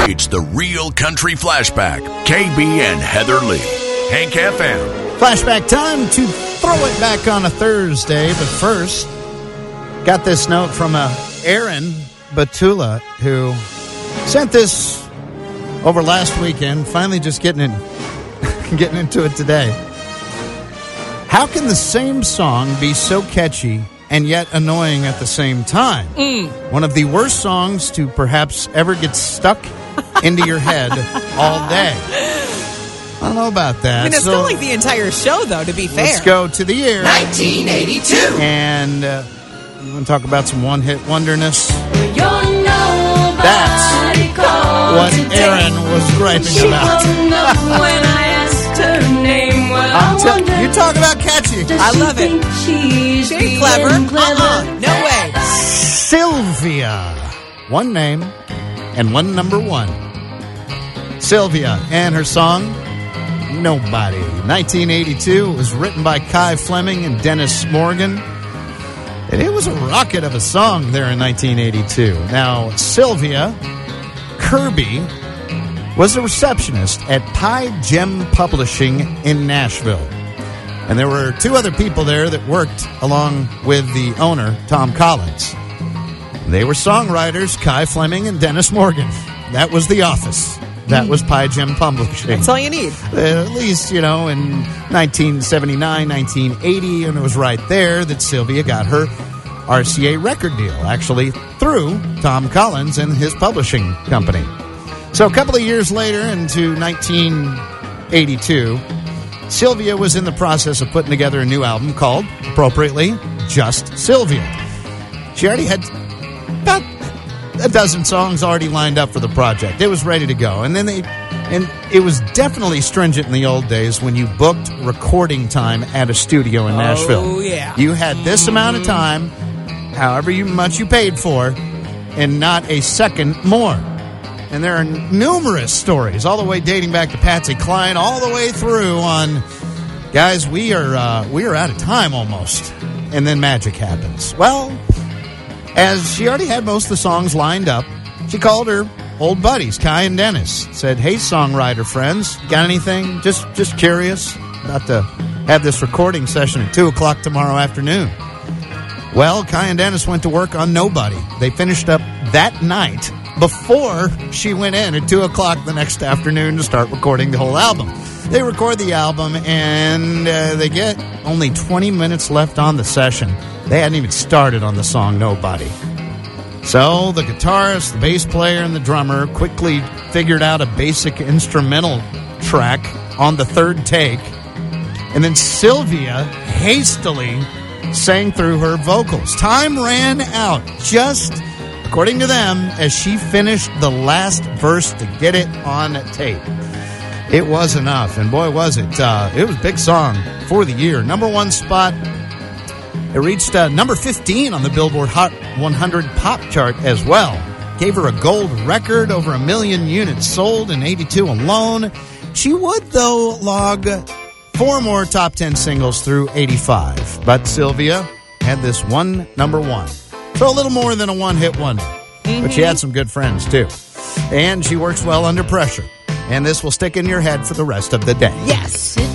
It's the Real Country Flashback. KB and Heather Lee. Hank FM. Flashback time to throw it back on a Thursday. But first, got this note from Aaron Batula, who sent this over last weekend. Finally just getting into it today. How can the same song be so catchy and yet annoying at the same time? One of the worst songs to perhaps ever get stuck into your head all day. I don't know about that. I mean, it's still like the entire show, though, to be fair. Let's go to the year 1982. And you want to talk about some one-hit wonderness? That's what Aaron was griping about. when I asked her name, You talk about catchy. I love it. She's clever. No way. Sylvia. One name and one number one. Sylvia and her song, Nobody. 1982. It was written by Kai Fleming and Dennis Morgan. And it was a rocket of a song there in 1982. Now, Sylvia Kirby was a receptionist at Pie Gem Publishing in Nashville. And there were two other people there that worked along with the owner, Tom Collins. They were songwriters, Kai Fleming and Dennis Morgan. That was the office. That was Pie Gem Publishing. That's all you need. At least, in 1979, 1980, and it was right there that Sylvia got her RCA record deal, actually through Tom Collins and his publishing company. So a couple of years later, into 1982, Sylvia was in the process of putting together a new album called, appropriately, Just Sylvia. She already had about a dozen songs already lined up for the project. It was ready to go. And it was definitely stringent in the old days when you booked recording time at a studio in Nashville. Oh, yeah. You had this amount of time, however much you paid for, and not a second more. And there are numerous stories, all the way dating back to Patsy Cline, all the way through on, guys, we are out of time almost. And then magic happens. Well, as she already had most of the songs lined up, she called her old buddies, Kai and Dennis. Said, hey, songwriter friends, got anything? Just curious. About to have this recording session at 2 o'clock tomorrow afternoon. Well, Kai and Dennis went to work on Nobody. They finished up that night before she went in at 2 o'clock the next afternoon to start recording the whole album. They record the album, and they get only 20 minutes left on the session. They hadn't even started on the song Nobody. So the guitarist, the bass player, and the drummer quickly figured out a basic instrumental track on the third take. And then Sylvia hastily sang through her vocals. Time ran out, just according to them, as she finished the last verse to get it on tape. It was enough, and boy, was it. It was a big song for the year. Number one spot. It reached number 15 on the Billboard Hot 100 pop chart as well. Gave her a gold record, over 1 million units sold in 82 alone. She would, though, log 4 more top 10 singles through 85. But Sylvia had this one number one. So a little more than a one-hit wonder. But she had some good friends, too. And she works well under pressure. And this will stick in your head for the rest of the day. Yes.